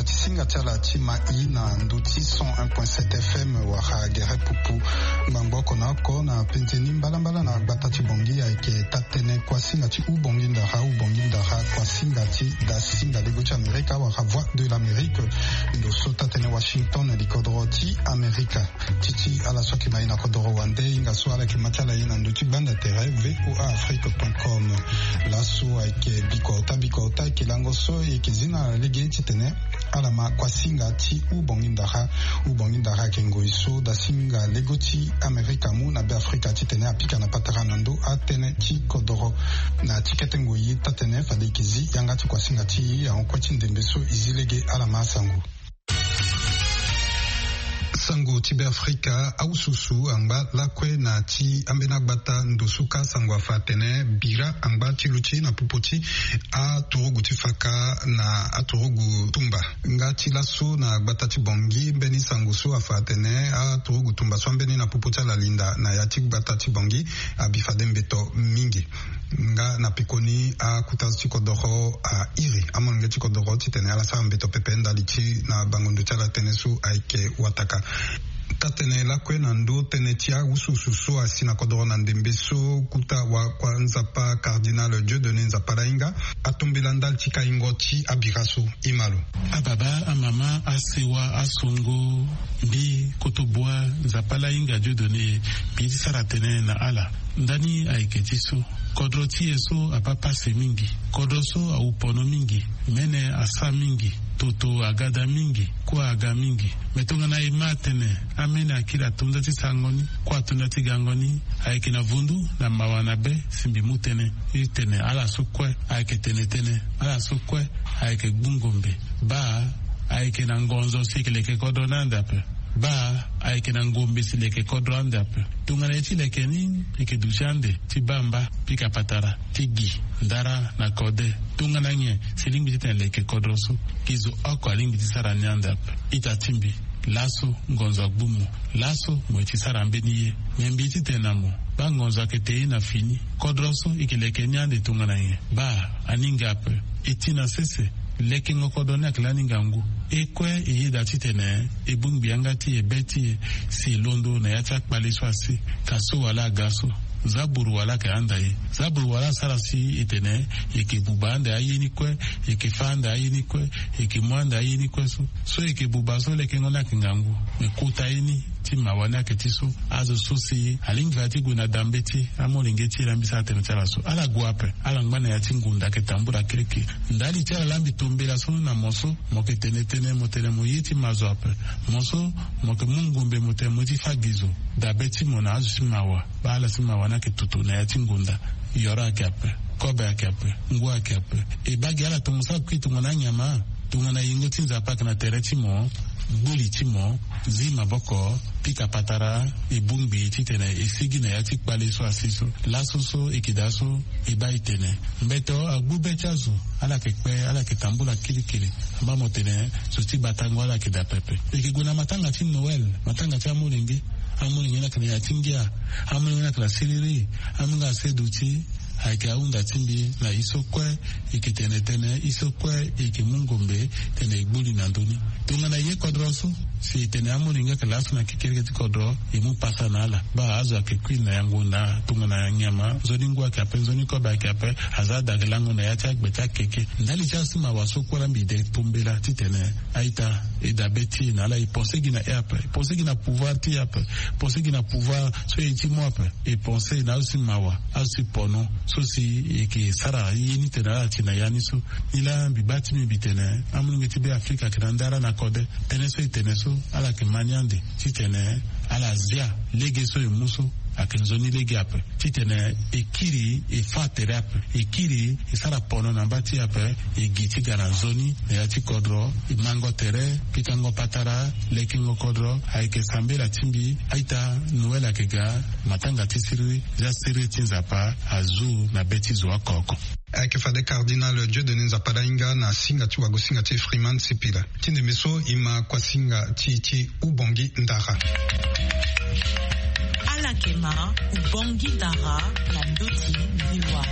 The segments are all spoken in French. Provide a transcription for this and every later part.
tisinga chala chima ina nduti 101.7 FM wa gere pupu ngamboko nako na penteni mbala na batati bongi aike tatene kwa singa ti ubongi ndara kwa singa ti da singa lego ti Amerika wa voix de l'Amérique ndo so tatene Washington likodro ti Amerika titi ala soki maina kodro wande inga so ala ki matala ina nduti banda tere voaafrique.com la so aike bikota kilango so yeke zina lege ti tene alama kwa singa ti ubongi ndara kengo iso da singa lego ti Amerika mu na be Afrika ti tene apika na patara nando atene ti kodoro na tikete ngoyi tatene fade kizi yanga ti kwa singa ti ya onkwati ndembe so izilege alama sangu sango tibe Afrika au susu anga lakwe na ti ambena gbata ndosuka sango afatene bira anga ti luchi na pupoti a torogu ti faka na a torogu tumba nga ti laso na gbata ti bongi mbeni sango so afatene a torogu tumba so mbeni na pupoti ala linda na ya ti gbata ti bongi a bifade mbeto mingi nga na pikoni a kutazo ti kodoro a iri amonge ti kodoro ti tene ala sa mbeto pepe ndali ti na bangondo ti ala tene so ayeke wataka tatene lakwe na ndo tene tia usususu asina kodoro na ndembe so kuta wa kwa nzapa cardinal Dieudonné Nzapa Lainga atombela ndali ti kaingo ti abiraso imalo ababa amama asewa asongo mbi kotobwa Nzapa Lainga Dieudonné piti sara tene na ala ndani ayeke ti so kodro ti e so apapase mingi kodro so aupono mingi mene asa mingi toto agada mingi kwa aga mingi metonga na ima tene amene akira tunda ti sangoni kwa tunda ti gangoni ayeke na vundu na mawana be simbi mutene itene ala so kue ayeke tene ala so kue ayeke gbungombe ba ayeke na ngonzo si leke kodro na ndape ba ayeke na ngombe si leke kodro andape tungana ti leke ni yeke dusiande ti bamba pika patara ti gi ndara na kode tungana nye si lingbi ti tene leke kodro so kizo oko alingbi ti sara ni andape ita timbi laso ngonzo agbumu laso mo ti sara mbeni ye nyembi ti tene na mo ba ngonzo ayeke te ye na fini kodro so yeke leke ni ande tungana nye ba aningape iti na sese leke ngokodo na klani ngangu ekwe eyida titene ebungbi anga ti ebeti si londo na yacha kpaliswa si kaso wala gaso zaburu wala ke andaye zaburu wala sara si etene yeke buba anda ayini kwe yeke fanda ayini kwe yeke mwanda ayini kwe so yeke buba so leke ngona kingangu mekuta yini ti mawana ke ti so azo so si alingi vati guna dambeti amolinge ti lambisa atene tala so ala guape ala ngwana ya ti ngunda ke tambura kiriki ndali ti ala lambi tombela so na moso moke tene motene mo yiti mazo ape moso moke mungumbe motene mo ti fagizo dabeti mona azo si mawa ba ala si mawa na ke tutu na ya ti ngunda yora ke ape kobe ake ape ngwa ake ape e bagi ala tomusa kwitu ngona nyama tungana yingo ti Nzapa kana tere ti mo gbuli ti mo zi maboko pika patara ebungbi ti tene esigi na ya ti kpale so asiso laso so ekida so eba itene mbeto agbube ti azo ala ke kpe ala ke tambula kilikili amba mo tene so ti batango ala ke da pepe eke guna matanga ti Noel matanga ti amolinge na kana ya tingia amolinge na kana siriri amunga sedu ti ayeke aunda timbi na isokwe eke tene isokwe eke mungombe tene igbuli na ndoni tungana ye kodro so si tene amolinga ke laso na kikirike ti kodro imu pasa na ala ba azo ake kwi na yango na tungana nyama zoni ngwa ke ape zoni kobe ake ape aza dagelango na yati agbeti akeke ndali ti asima waso kwara mbide tombela ti tene aita edabeti na ala iponse gi na e ape iponse gi na pouvoir ti ape iponse gi na pouvoir so e ti mo ape iponse na azo si mawa azo si pono so si eke sara yeni tene ala tina yani so ila bibati mi bitene amunge ti be Afrika ke ndara na kode tene so ala ke maniande ti tene ala zia lege so muso akinzoni lege ape ti tene ekiri e fatere ape ekiri e sara pono na mbati ape e giti gara zoni na ya ti kodro e mango tere pikango patara lekingo kodro ayeke sambela timbi aita Noel akega matanga ti siri za siri ti Nzapa azu na beti zo akoko ayeke fade cardinal Dieudonné Nzapa Lainga na singa ti wago singa ti Freeman Sipila ti ndembe so ima kwa singa ti ubongi ndara Alakema ubongi ndara na ndoti viwa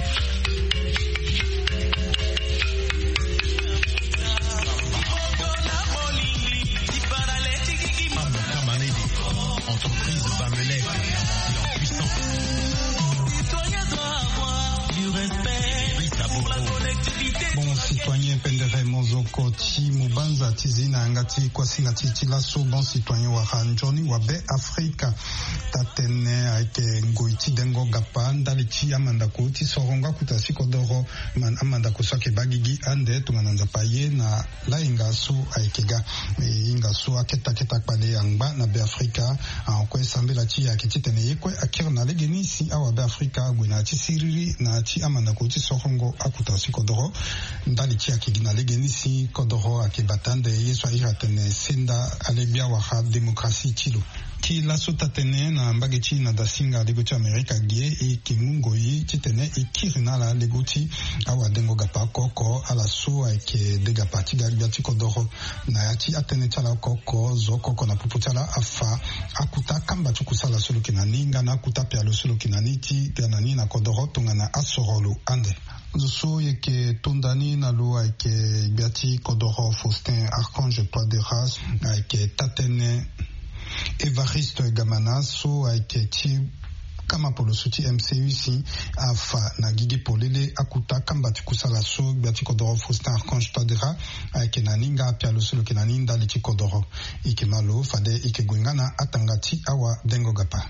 Bubanza Tizina Ngati Kwasinga Titilaso bon citoyen wa Ranjoni wa Be Afrika tatene ake ngoiti dengo gapa ndalichi amanda kuti soronga kutasi kodoro man amanda kusake bagigi ande tumananza paye na la ingasu aikega ingasu aketa pale angba na Be Afrika kwe sambela chi akititene yekwe akirna legenisi awa Be Afrika gwina chi siriri na chi amanda kuti sorongo akutasi kodoro ndalichi akigina legenisi kodoro akibatande yeswa iratene senda alebia wa demokrasi chilo ki la sota tene na mbageti na dasinga legoti Amerika gie e kimungo yi titene e kirina la legoti awa dengo gapa koko ala so ake dega pati galiati kodoro na yati atene chala koko zo koko na puputala afa akuta kamba chukusala solo kinani ngana akuta pialo solo kinani ti ganani na kodoro tongana asorolo ande so yeke tondani na lo ake biati kodoro Faustin Archange Toaderas ake tatene Evariste Gamana so aiketi kama polo suti MCUC afa na gigi polele akuta kambati kusala so biati kodoro Faustin Archange Toadera aikenaninga pialo solo kenaninda liti kodoro ikemalo fade ikegwengana atangati awa dengo gapa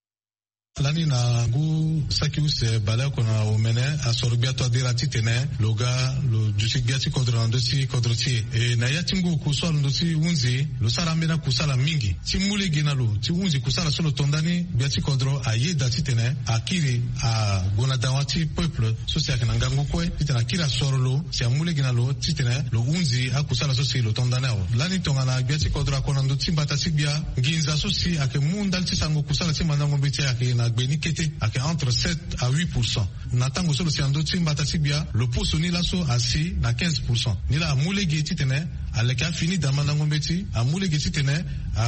lani na gu sakiuse bala kona omene asorubia to adira titene loga lo jusigiati kodro ndosi kodroti e na yatingu kusala ndosi unzi lo saramena kusala mingi timule gina lo ti unzi kusala solo tondani biati kodro ayeda titene akiri a gonadawati peuple sosia kananga ngokwe titena kira sorolo si amule gina lo titene lo unzi akusala sosi lo tondana lani tongana biati kodro akona ndoti mbata sibia nginza sosi ake mundal tisango kusala timanda ngombete ake na gbeni kete ake entre 7 à 8%. Natango solo si ando timba tasibia le poso ni laso asi na 15%. Ni la amule geti tene aleka fini da mandango beti amule geti tene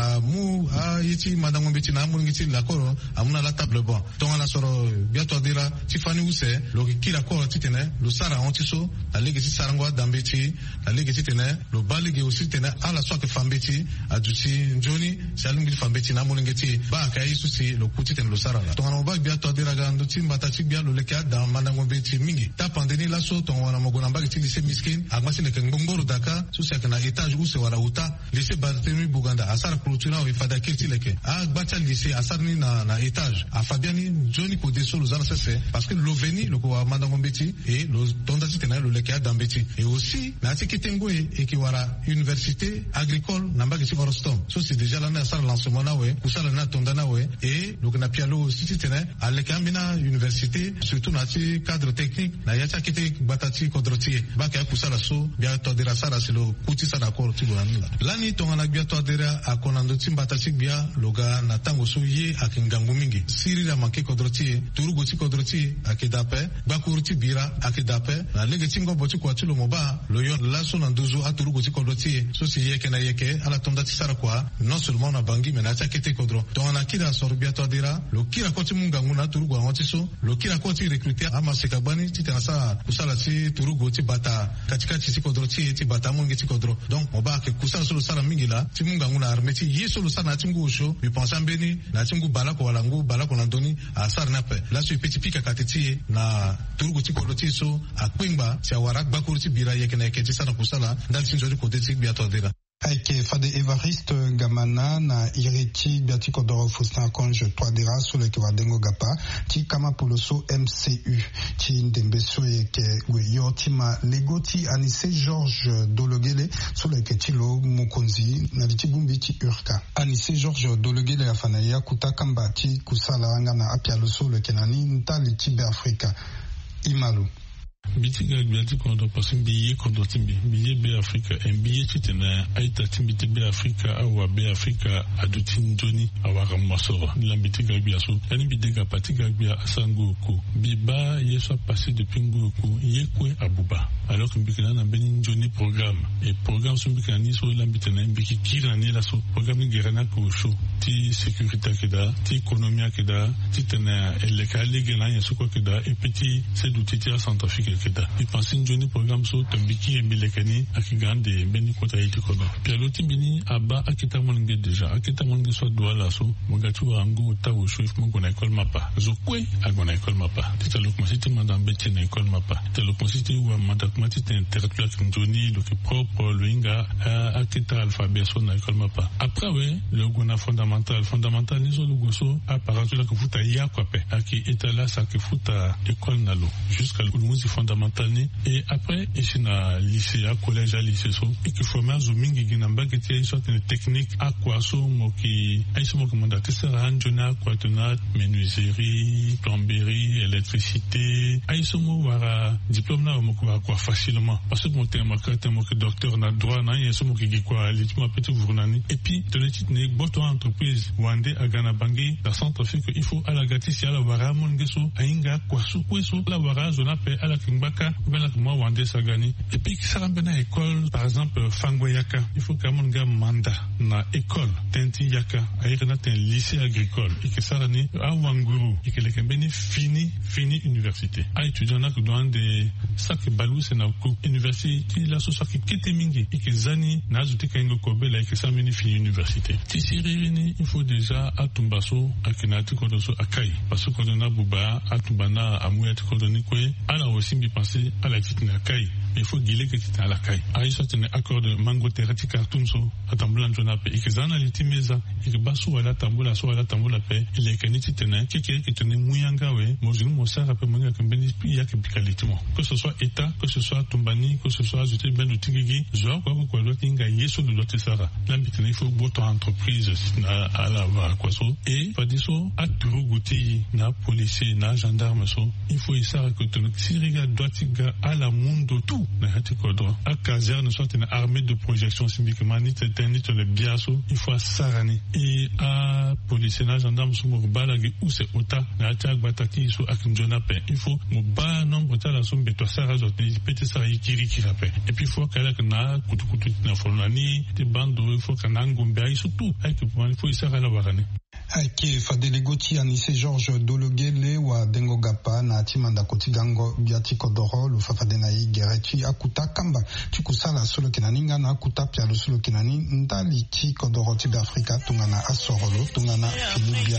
mu yeti mandango beti na amule geti la koro amuna la table bon. Tonga na soro biato dira tifani use lo kila koro titene lo sara ontiso la legeti sarangwa dambeti la legeti tene lo balege aussi tene ala so ke fambeti adusi njoni salingi fambeti na amule geti ba ka yisu si lo kuti tene lo sara tongana ba biato dira ga ndo timba tasibia lo leka da mandango beti mingi ta pandeni la so tongana mogona ba geti lise miskin agmasi le ngongoro daka so na étage où se wala uta lycée Barthélemy Buganda asar kultura o ifada kirti leke agbacha lycée asar ni na étage a Fabiani Johnny ko deso lo zana sese parce que l'oveni le ko mandango beti et le tondati tena le leke dambeti et aussi na tikitengo et ki wara université agricole namba ki Orostom so c'est déjà là na asar lancement na we kusala na tondana we et le na pialo aussi tena aleka mina université surtout na ti cadre technique na yacha kite batati kodroti ba ka kusala so bia to dira sara silo kuti sa d'accord tu bonanila lani tongana bia to dira akonando timbata sigbia loga na tango so ye akingangu mingi siri la make kodroti turugo ti kodroti akedape bakurti bira akedape na lege tingo boti kwa tulo moba loyo laso na nduzu aturugo ti kodroti so si yeke na yeke ala tondati sara kwa non seulement na bangi mais na takete kodro tongana kira sorbia to dira lo kira koti mungangu na turugo anti so lo kira koti recruter ama sekabani ti tanasa kusala ti turugo ti bata katika ti kodroti ti bata mungi ti kodro donc on va que kusala solo sala mingi la ti munga nguna armeti ye solo sala ti ngu sho bi pensa mbeni na ti ngu bala ko wala ngu bala ko na ndoni a sar na pe la so petit pika katiti na turugo ti kodroti so a kwingba ti warak bakuru ti bira yeke na yeke ti sana kusala ndal ti njori ko ti biato dira Aike fade Evariste Gamana na ireti biati kodoro Faustin Archange Toadera sole ke wadengo gapa ti kama poloso MCU ti ndembeso yeke weyo tima legoti Anissé Georges Dologele sole ke tilo mokonzi na liti bumbi ti urka Anissé Georges Dologele afana ya kuta kamba ti kusala ngana apialo sole kenani ntali ti Be Afrika imalu Bitiga biati kondo pasim biye kondo timbi biye Be Afrika en biye titena aita timbi te Be Afrika awa Be Afrika adutin joni awara masoro la bitiga biaso yani bidega patiga bia asango ko biba yeso passé depuis ngoko yekwe abuba alors que bikana na benin joni programme et programme so bikana ni so la bitena biki kira ni la so programme ni gerana ko show ti sécurité keda ti économie keda titena elekale gena yeso ko keda et petit c'est d'outil ti Centrafrique keda i pensin joni programme so tambiki emilekani akigande beni kota yiti kono pialoti bini aba akita monge deja akita monge so douala so mogatu ango tawo shoif mongo na école mapa zo kwe agona école mapa titalo konsiti mandam beti na école mapa titalo konsiti wa manda pratiquement c'est un territoire qui ndoni le propre le inga a kita alphabet so na école mapa. Après ouais le gona fondamental nizo le goso a parato la que futa ya kwa pe aki etala sa que futa école nalo jusqu'à le musique fondamental ni et après et na lycée à collège à lycée so et que former zomingi ginamba que tie sorte de technique à quoi so mo qui ay so mo komanda tesera anjona kwa tona menuiserie plomberie électricité ay so mo wara diplôme na mo quoi facilement parce que mon terme que docteur na droit na yeso mo ki quoi litimo petit vournani et puis de l'étude ne boto entreprise wande agana bangi la centrafrique il faut à la gati si ala wara mon ngeso ainga kwa su kweso la wara zona pe ala kimbaka bela mo wande sagani et puis qui sera bena école par exemple fangoyaka il faut que mon gars manda na école tenti yaka ayena ten lycée agricole et que ça ni a wanguru et que les kembeni fini université a étudiant na dans des sac balou c'est na université la so qui kete mingi et que zani na azuti kango kobela et que ça mini fini université tisiri il faut déjà atumbaso akinati kodoso akai parce que kodona buba atubana amouet kodoni kwe ala aussi bi penser à la petite akai il faut guiler que tu as la caille. Aïe, soit un accord de mango terati cartoon so, à tamboula njonape, et que zana litimeza, et que basu à la tamboula paix, il est caniti tenen, qui tenait mouyangawe, mojinu mosa rappel mouya kambeni, puis ya kebikalitimo. Que ce soit État, que ce soit Tumbani, que ce soit ajouté ben de tigigi, zoa quoi l'autre inga yeso de l'autre sara. L'ambitene, il faut boto entreprise, à la quoi so, et pas dit so, à turu gouti, na policier, na gendarme so, il faut y sara que tu ne siriga doitiga à la mundo tout. À caserne soit une armée de projection symboliquement ni le biaso il faut sarani et à policier na gendarme sur balagi ou c'est ota na attaque bataki sur akinjona pe il faut mo ba nombre ta la sombe to sara zot ni pete sara yikiri kirape et puis il faut qu'elle na kutu na folani te bando il faut kana ngombe ai surtout avec il faut sara la warane Ake Fadele Goti anise Georges Dologele wa Dengo Gapa na Timanda Kotigango Biati Kodoro lu Fafadena i Gerechi akuta kamba chikusala solo kinaninga na akuta pia solo kinani ndali chi Kodoro tibe Afrika tungana asorolo tungana Filibia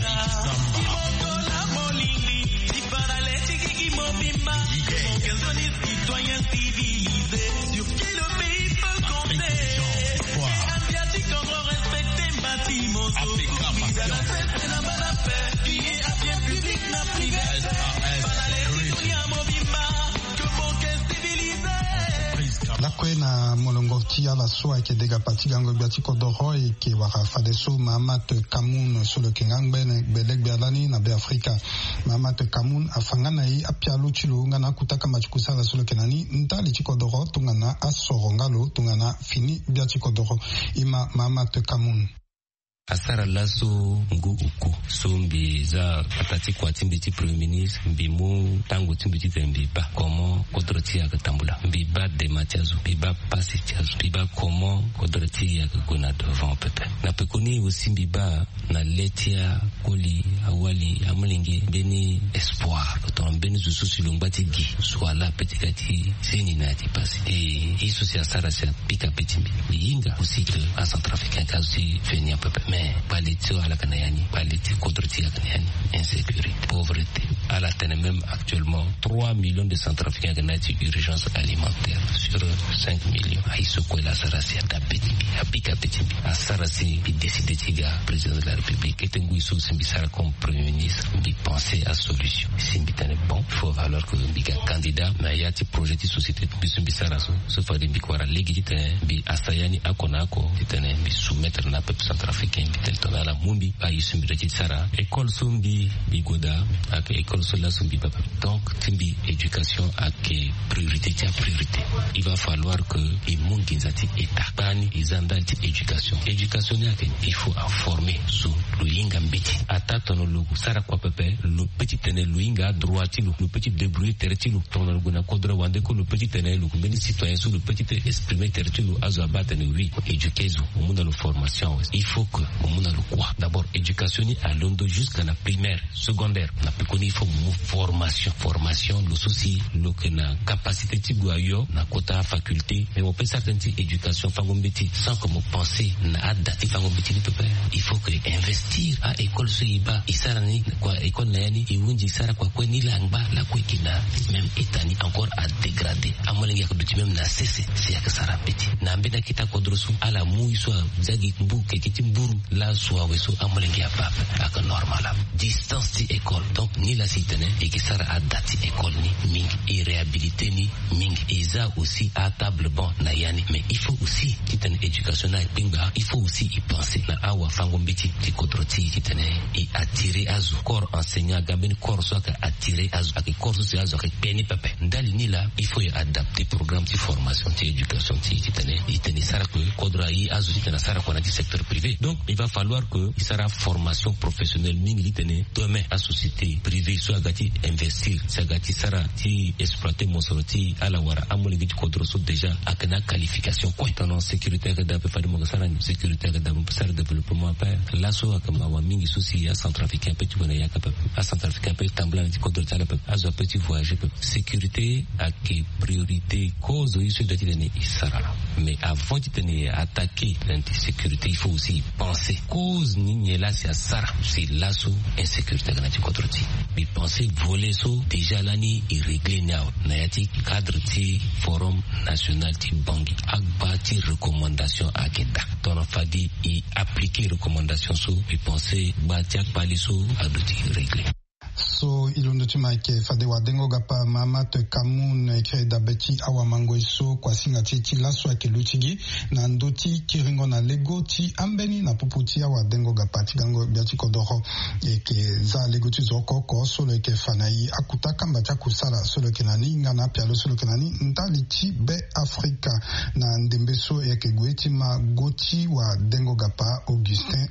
na molongorti ala soa ke dega pati gango biati kodoro e ke wara fadeso Mahamat Kamoun solo kengangbe beleg bialani na be Afrika Mahamat Kamoun afangana i apialo chilo ngana kutaka machikusa la solo kenani ndali chikodoro tungana asorongalo tungana fini biati kodoro ima Mahamat Kamoun asara laso ngu uku so mbi za patati kwa timbiti premier ministre mbi mu tango timbiti tembi ba comment kodroti ya katambula mbi ba de matiazo mbi ba pasi tiazo mbi ba comment kodroti ya kuna devant pepe na pekoni aussi mbi ba na letia koli awali amulingi beni espoir ton beni zusu silongbati gi soit la petikati seni na ti pasi et isso c'est asara c'est pika petimbi yinga aussi que à centrafricain kazi fenia pepe paliti à la Canayani, paliti contre la Canayani, insécurité, pauvreté. À la tête même actuellement, 3 millions de Centrafricains qui ont une urgence alimentaire sur 5 millions. À Isoko et la Sarasi, à Petimi, à Pika Petimi, à Sarasi, puis décider de président de la République, et Tenguiso, Simbisara comme Premier ministre, puis penser à solution. Simbitane bon, il faut valoir que Mbika candidat, mais il y a des projets de société, puis Simbisara, ce fois de Mbikwara, légitime, puis Asayani, Akonako, puis soumettre na peuple centrafricain, tona la mumbi ayi sumbi de sara école sumbi bigoda ak école sola sumbi papa donc timbi éducation ak priorité il va falloir que les monde gizati état bani izandati éducation il faut informer sur le yinga mbiti atata no lugu sara kwa pepe le petit tene luinga droiti le petit débrouiller terti le ton nguna kodra wande ko le petit tene le combien de citoyens sur le petit exprimer terti le azabata ne oui éduquer au monde de formation il faut que au monde le quoi d'abord éducation à Londo jusqu'à la primaire secondaire na pekoni il faut formation le souci le que na capacité tiguayo na quota faculté mais on peut certaines éducation fangombeti sans comme penser na adati fango bitini pepe. Il faut que investir à école suiba isara ni kwa école na yani iwunji isara kwa kweni langba la kwekina même etani encore à dégrader amolengi akuduti même na cesse si yakasara petit na mbeda kita kodrosu ala muiso zagi mbuke kiti mburu la soa weso amolengi apapa aka normala distance ti école donc ni la sitene et qui sera à date école ni ming et réhabilité ni ming isa aussi à table bon na yani mais il faut aussi kitane éducation na pinga il faut aussi y penser na awa fango mbiti ti kodroti kitane et attirer azu corps enseignant gambeni corps soit attirer azu ak corps social azu ak peni pepe ndali ni là il faut y adapter programme de formation de éducation il tenait ça que kodra yi azu kitana sara ko na du secteur privé donc il va falloir que il sera formation professionnelle mingi tenait demain à société privée soit gati investir ça gati sara ti exploiter mon sorti à la wara amuli giti kodro so déjà akana qualification quoi dans sécurité que d'après fadi mo sara sécurité que d'après sara développement pas la so akama wa mingi souci à centrafricain petit bona ya capable à centrafricain petit tamblan ti kodro tala azo petit voyager sécurité à qui priorité cause ici de tenir isara mais avant de tenir attaquer l'insécurité il faut aussi penser cause ni là c'est sara c'est lasso insécurité que tu contrôles mais penser voler ça déjà l'année est réglé now nayati cadre ti forum national ti bangi agbati recommandation à Kenda ton fadi et appliquer recommandation so et penser bati akbali so adoti réglé. So ilondo chuma ke fade wa dengo gapa mama te kamun ke dabeti awa mango iso kwa singa titi laso ke luchigi na ndoti kiringo na lego ti ambeni na puputi awa dengo gapa tigango biati kodoro e ke za lego ti zoko ko solo ke fanai akuta kamba cha kusala solo ke nani ngana pialo solo ke nani ndali ti be Afrika na ndembeso e ke gweti ma goti wa dengo gapa Augustin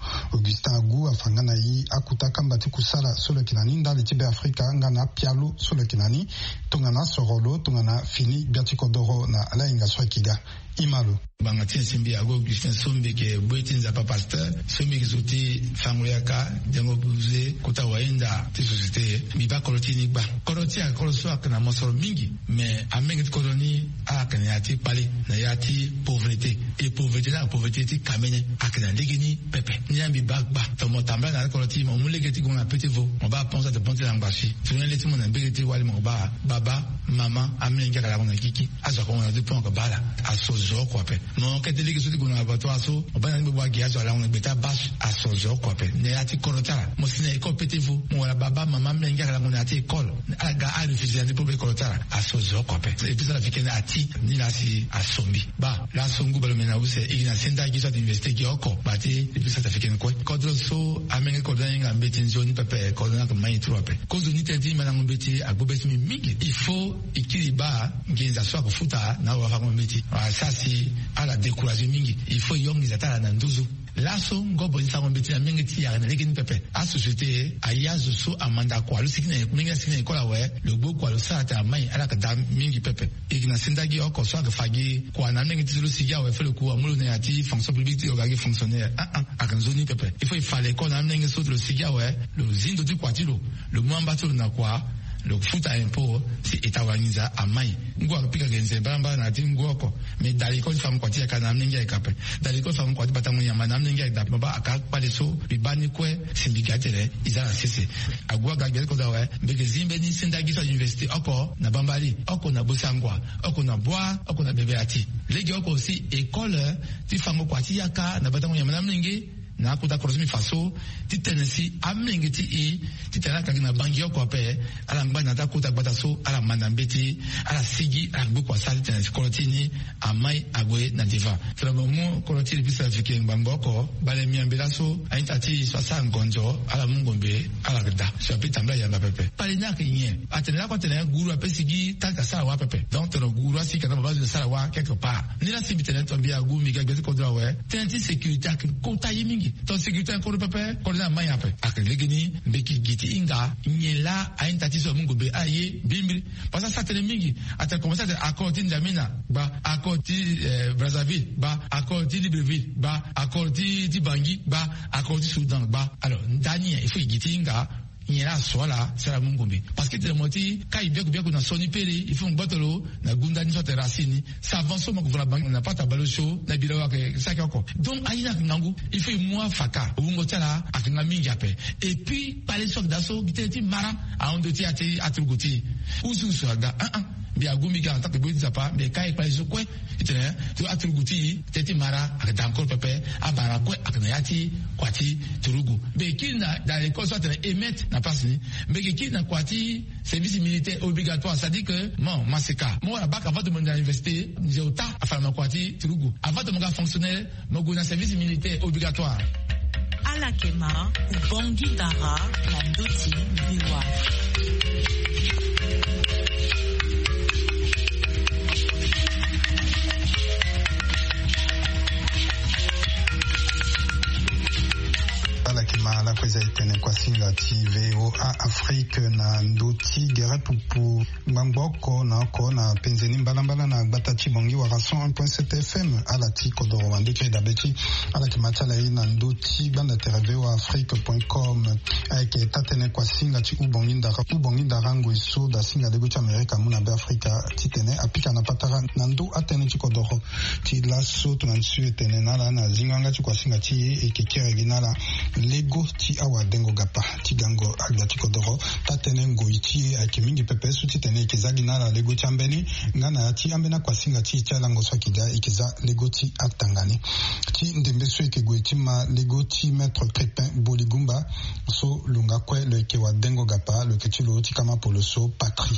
Agu afangana yi akuta kamba ti kusala solo kinani ndali tibe Afrika ngana pialo solo kinani tungana sorolo tungana fini biatikodoro na ala inga swakiga imalo bangatia simbi ago Augustin sombe ke bwetinza pa pasteur sombe ke zoti fanguyaka dengo buze kota waenda ti société mi ba kolotini ba koloti a koloso akana mosoro mingi mais amengi koloni akana yati pali na yati pauvreté et pauvreté ti kamene akana legini pepe nyambi ba tomo tamba na koloti mo mulegeti gona petit vo on va penser de penser l'ambashi tu ne leti mon ambegeti wali mo ba baba mama amengi kala kona kiki azo ko na de pon ko bala asozo ko pe non que délégé sur le abattoir so on va nous voir gaz là on beta bash à sozo quoi pe ne ati korotara mo sine ko petit-vous mo la baba maman menga la mon ati école aga a refusé de pour korotara à sozo quoi pe et puis ça la fikene ati ni la si a sombi ba la songu ba le mena use il na senda qui soit investir qui oko ba ti et puis ça ta fikene quoi kodro so amenga kodro nga betinzo ni pepe kodro na mai trop pe kozo ni tedi mana ngobeti agbobeti mi mingi il faut ikiliba ngenza so ko futa na wa fa ngobeti ça si à la découragé mingi il faut yong les atala na nduzu laso ngobo nsa ngombeti na mingi ti ya na legeni pepe a société ayazo so amanda kwa lusikina mingi sikina kola we le gbo kwa lusata mai ala ka da mingi pepe igina sindagi oko so ga fagi kwa na mingi ti lusigia we fele ku amulu na ati fonction publique ti ogagi fonctionnaire akanzoni pepe il fallait qu'on a mingi so lusigia we le zindo ti kwa tilo le mwamba to na kwa le futa impôt si etawaniza amai ngo akapika genze bamba na tingoko me daliko fam kwati kana mninga ikape daliko fam kwati batamu ya mana mninga ikape baba akapale so bibani kwe sindigatele izala sese agwa gagel ko dawe mbeke zimbe ni sindagi so university oko na bambali oko na bosangwa oko na bois oko na bebeati legi oko si école ti fam kwati yaka na batamu ya mana mninga na kuta korosimi faso ti tenesi amengi ti tena kagina bangi yoko pe ala mbana ta kuta gbata so ala manambeti ala sigi agbo kwa sali tenesi korotini amai agwe na diva trabomo korotini bisa fike ngamboko bale miambela so ainta ti swasa ngonjo ala mungombe ala gda so pe tambla ya pepe pale na kinye atena kwa tena guru apesigi taka sala wa pepe donc tena guru asika na base de sala wa quelque part ni la sibi tena tombia gumi ga gbeti kodra we tena sécurité ak kota yimingi ton sécurité encore pepe kodna maya pe ak legini mbeki giti inga nyela ainta ti so mungombe aye bimbri parce que ça tena mingi ata commencer à accord ti Ndamina ba accord ti Brazzaville ba accord ti Libreville ba accord ti Bangui ba accord ti Soudan ba alors ndani il faut giti inga nyera sola sera mungombe parce que te moti kai biako na soni pele il faut ngbatolo na gunda ni sote racine ça avance mo ko la banque na pas ta balosho na bilawa ke saka ko donc aina nangu il faut moi faka ubungo tala akanga mingi ape et puis parler sur daso biteti mara a on de ti atruguti usu soga bia gumi ga ta ko zapa be kai pa iso kwe itene to atruguti teti mara akata encore pepe abara kwe akana yati kwati turugu be kina dans les causes soit émettre na passe ni be kina kwati service militaire obligatoire ça dit que non maseka moi la bac avant de monter à l'université j'ai autant à faire ma kwati turugu avant de monter fonctionnaire mo go na service militaire obligatoire ala kema ubongi dara na ndoti biwa la kweza itene kwa singa TV Afrique na ndoti gere pupu mbangoko na ko na penzeni mbalambala na gbatachi bongi wa rason 1.7 FM ala ti kodoro wandike dabeti ala kimatala na ndoti banda tereve wa afrique.com ke tatene kwa singa ti ubongi ndara ngo iso da singa lego ti Amerika muna be Afrika titene apika na patara na ndo atene ti kodoro ti laso to na su etene na la na zinganga ti kwa singa ti ekekere ginala lego ti awa dengo gapa ti gango agla ti kodoro tatene ngo iti ake mingi pepe su titene ikizagi na la lego ti ambeni ngana ti ambena kwa singa ti cha lango so kija ikiza lego ti atangani ti ndembe so ikego ti ma lego ti maître Crépin Boligumba so lunga kwe le ke wa dengo gapa le ke ti lo ti kama polo so patrie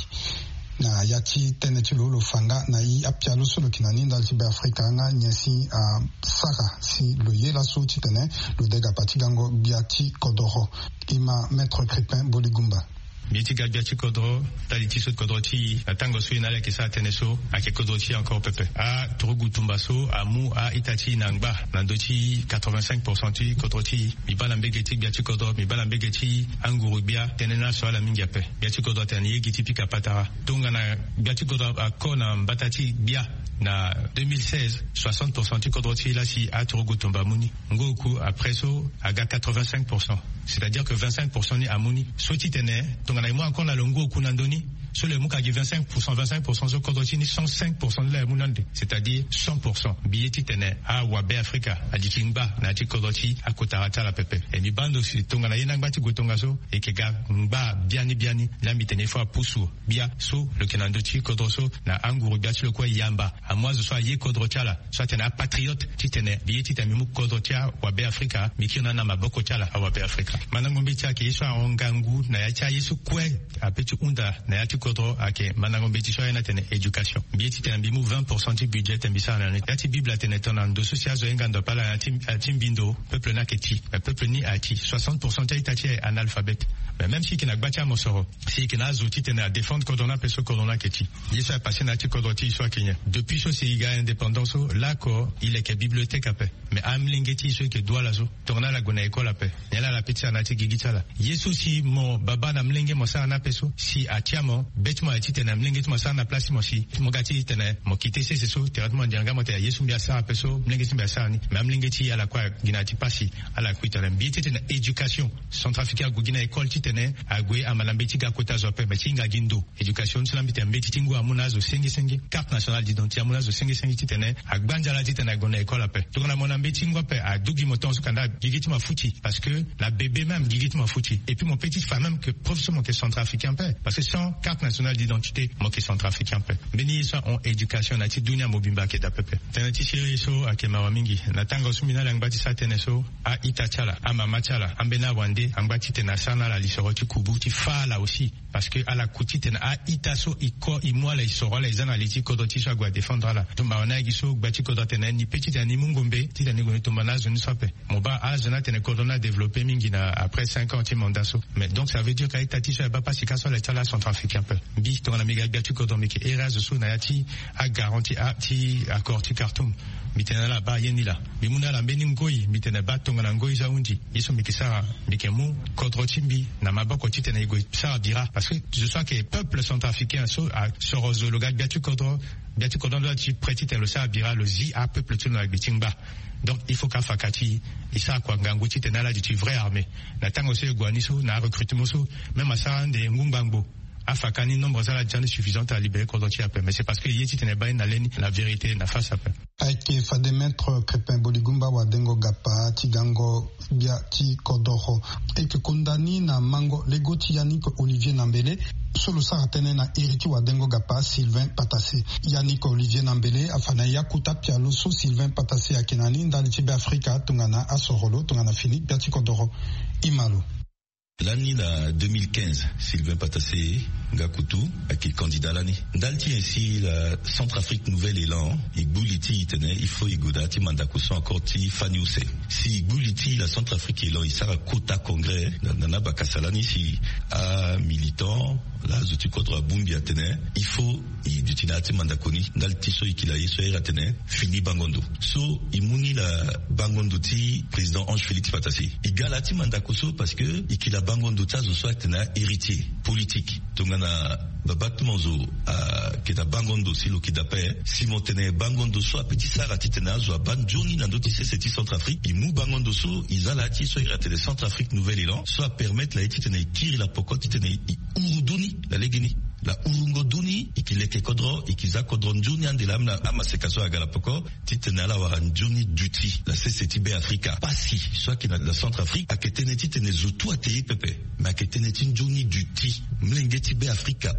na yati tene ti lo fanga na i apialo so lo kinani ndal ti be Afrika nga nyesi sara si lo ye la so ti tene lo dega pati gango biati kodoro ima maître Crépin Boligumba Bieti galbiati kodro, taliti so kodro ti tango so inale ke sa teneso ake kodro ti encore pepe. A Turugu Tumbaso, a Mu, a Itati Nangba, nandoti 85% ti kodro ti mi bala mbegeti biati kodro, mi bala mbegeti angurubia tenena so ala mingiape. Biati kodro tani giti pika patara. Tunga na biati kodro a kona mbatati bia na 2016 60% ti kodro ti la si a Turugu Tumbamuni. Ngoku après so aga 85%. C'est-à-dire que 25% ni amuni. Soti tene tongana moi encore la longo kunandoni sur le muka 25% so kodotini 105% de la munande, c'est-à-dire 100% billet tene a wabe Afrika a dikingba na ti kodoti a kotarata la pepe et mi bando si tongana yena ngba ti gotonga so et ke ga ngba biani la mi tene fois pusu bia so le kenando ti kodoso na anguru bia ti le kwa yamba a moi so ye kodrotiala so tene a patriote ti tene billet ti tene mu kodotia wabe Afrika mi kina na maboko tiala a wabe Afrika manangombe ti ke so ongangu na ya cha yesu kwe a petit unda na ya ti kodro ake manangombe ti so na tene education billet ti tene bimu 20% ti budget mbisa na ya ti bible tene tona ndo so sia zo engando pala ya ti bindo peuple na keti peuple ni ati 60% ti tati analphabète mais même si kina gbatia mosoro si kina zoti tene à défendre kodona peso kodona keti yesu a passé na ti kodoti so kenya depuis so si iga indépendance là ko il est que bibliothèque ape mais amlingeti so ke doit la zo tona la gona école ape nela la petite na ti gigitala yesu si mo baba na mlenge mo sa na peso si atiamo betmo ati tene mlenge mo sa na place mo si mo gati tene mo kite se so traitement dianga mo te yesu mbia sa peso mlenge si mbia sa ni même mlenge ti ala kwa ginati pasi ala kuitala mbiti tene éducation centrafricain gugina école ti tene agwe amalambe ti gakota zo pe ti nga gindo éducation ti lambite mbeti tingu amuna zo sengi carte nationale d'identité amuna zo sengi ti tene agbanja la ti tene gona école ape to na mona mbeti ngwa pe adugi moton so kanda gigiti ma fouti parce que la bébé même gigiti ma fouti et puis mon petit femme même que professeur mon que centrafricain pe parce que sans carte nationale d'identité mon que centrafricain pe beni so on éducation na ti dunia mobimba ke da pepe tene ti siri so akema mingi na tango sumina la ngbati sa tene so a itachala a mama chala ambena wande ngbati tena sana la lisoro ti kubu ti fa là aussi parce que à la kuti tena a itaso iko imwa la isoro la izana liti kodoti so agwa défendre la tumba ona giso gbati kodoti tena ni petit ani mungombe ti tena ngoni tumba na zone sope moba a zona tena kodona développer mingi na après 5 ans ti mandaso mais donc ça veut dire qu'à itati so ba pas si kaso la tala centrafricain exemple bi to na mega gatu ko do meke eras so na yati a garanti a ti accord ti carton mitena la ba yeni la mimuna la mbeni ngoi mitena ba tonga na ngoi za undi iso mikisa mikemu kodro timbi na maboko titena igoi ça dira parce que je sais que peuple centrafricain so a sorozologa gatu kodro doit ti pretite le ça dira le zi a peuple tino la bitingba. Donc il faut qu'à fakati et ça quoi ngango titena la du vrai armée na tango se guaniso na recrutement so même à ça de ngumbango afakani nombre za la jane suffisante à libérer Kodrochi après mais c'est parce que yeti tene ba na leni la vérité na face après aike fade maître Crépin Boligumba wa dengo gapa tigango bia ti Kodoro et que condamné na mango legoti Yannick Olivier Nambele solo saratene na héritier wa dengo gapa Sylvain Patassé Yannick Olivier Nambele afana yakuta pialo so Sylvain Patassé akinani ndali tibe Afrika tungana asorolo tungana fini bia ti Kodoro imalo. L'année 2015, Sylvain Patassé Ngakutu, qui est candidat l'année. Dalti ainsi la Centrafrique Nouvel Élan, Igbouliti itene, il faut Igodati Mandakuso encore ti Faniuse. Si Igbouliti la Centrafrique Élan, il sera quota congrès, nana Bakasalani si a militant, la Zouti Kodra Bumbi atene, il faut Idutinati Mandakoni, Dalti so ikila so atene, fini Bangondo. So imuni la Bangondo ti président Ange Félix Patassé. Igalati Mandakuso parce que ikila Bangondo ta zo soit tena héritier politique. Tongana babattement zo kita Bangondo silo kidape Simon tene Bangondo so petit sara titena zo ban Johnny na ndoti c'est Centrafrique imu Bangondo so izalati so irate de Centrafrique Nouvel Élan soit permettre la titena kiri la pokoti tena uruduni la legeni la urungoduni ikileke kodro ikiza kodron Johnny andelam na amasekaso agala poko titena la waran Johnny duty la CCTB Africa pasi soit qui la Centrafrique a ketene titene zo tout atei pepe ma ketene tin Johnny duty mlengeti be Africa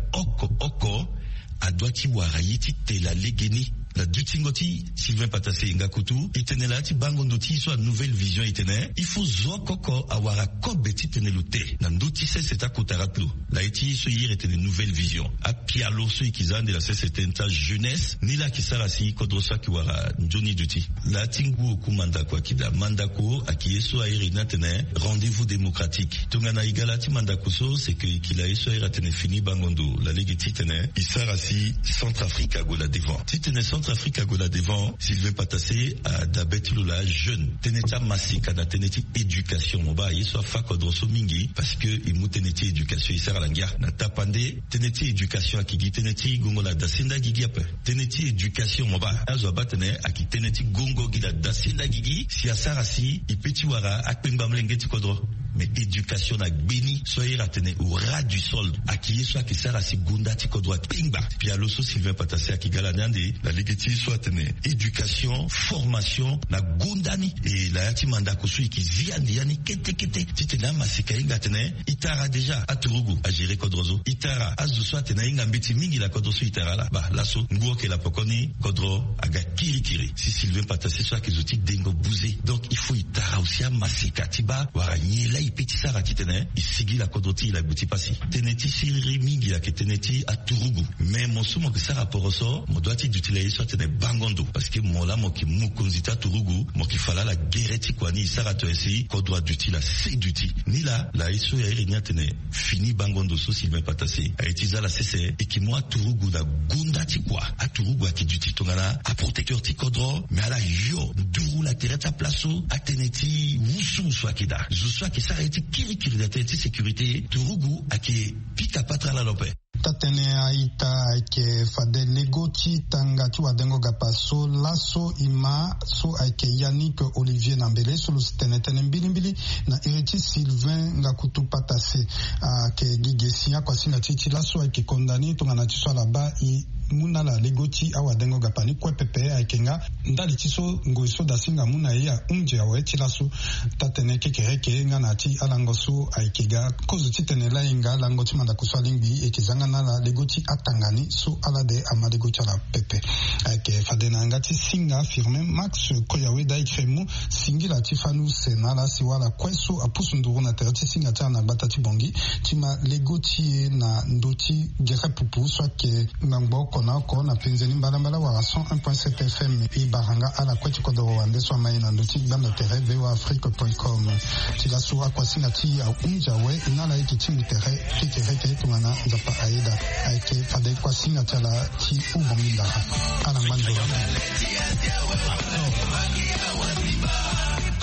oko adwati warayiti tela legeni la dutingoti Sylvain Patassé Ngakutu itenela ti Bangondo ti so nouvelle vision itene il faut zo koko awara kobeti tenelute na ndoti c'est à kotaratlo la iti so yire tene nouvelle vision a pialo so ikizande la c'est jeunesse ni la kisara si kodrosa ki wara Johnny Duty la tingu kumanda kwa kida mandako akieso aire natene rendez-vous démocratique tongana igalati mandako so c'est que kila eso aire tene fini Bangondo la legiti tene isara si Centrafrique gola devant titene Centrafrique à Gola devant Sylvain Patassé à Dabetulula jeune teneta masika na teneti éducation moba yeso fakodroso mingi parce que imu teneti éducation isara langia na tapande teneti éducation akigi teneti gongola dasinda gigi ape teneti éducation moba azo batene aki teneti gongo gila dasinda gigi si asara si ipeti wara akpemba mlengeti kodro mais éducation na béni soyez ratene au ras du sol aki yeso akisara si gunda ti kodro pingba puis aloso Sylvain Patassé akigala nyande la soit éducation, formation, la gondani et la yati mandako sui qui ziandi yani kete titena masika inga tene itara déjà à Turugu à gérer Kodrozo itara azu soit tena inga mbiti mingi la Kodrozo itara la ba lasso nguo ke la pokoni Kodro aga kiri si Sylvain Patassé soit qui zoti dengo bousé donc il faut itara aussi à masika tiba wara nyela ipeti sara titene isigi la Kodroti la buti pasi teneti siri mingi la ke teneti à Turugu mais mon sumo que ça rapport au sort mon doit d'utiliser tene Bangondo parce que mola moki mukonzita Turugu moki fala la guerreti kwa ni sarato esi kodwa duty la c'est duty ni la iso ya irenia tene fini Bangondo so Sylvain Patassé a utilisé la CC et qui moi Turugu la gunda ti kwa a Turugu a ki duty tongana a protecteur ti kodro mais ala yo duru la tereta plaso a teneti wusu so akida zo ki sareti kiri da teneti sécurité Turugu a ki pika patra la lope tatene aita ke fade legoti tangati wa dengo gapa so laso ima so aike Yannick Olivier Nambele so tenetene mbili na héritier Sylvain Ngakutu Patassé ke gigesia kwa singa titi laso aike condamné tongana tiswa là-bas muna la legoti awa dengo gapa ni kwa pepe aikenga ndali tiso ngoiso dasinga muna ya unje awe tilaso tatene kekereke ngana ti alangoso aikega kozu titene la inga langoti manda kuswa lingbi ekizanga na la legoti atangani so alade amadegoti ala pepe aike fadena ngati singa firme Max Koyawe da ikremu singila tifanu senala siwala kweso apusunduru na terati singa tana batati bongi tima legoti na ndoti gere pupu soit ke ngangbo kona penzeni mbala wa 101.7 FM ibaranga ala kweti kodo wande so maina ndoti banda tere veoafrique.com tila suwa kwa singa ti ya unja we inala iki tingi tere keke tungana zapa aida Florida aike fade kwa singa tala ti ubonginda ana manzo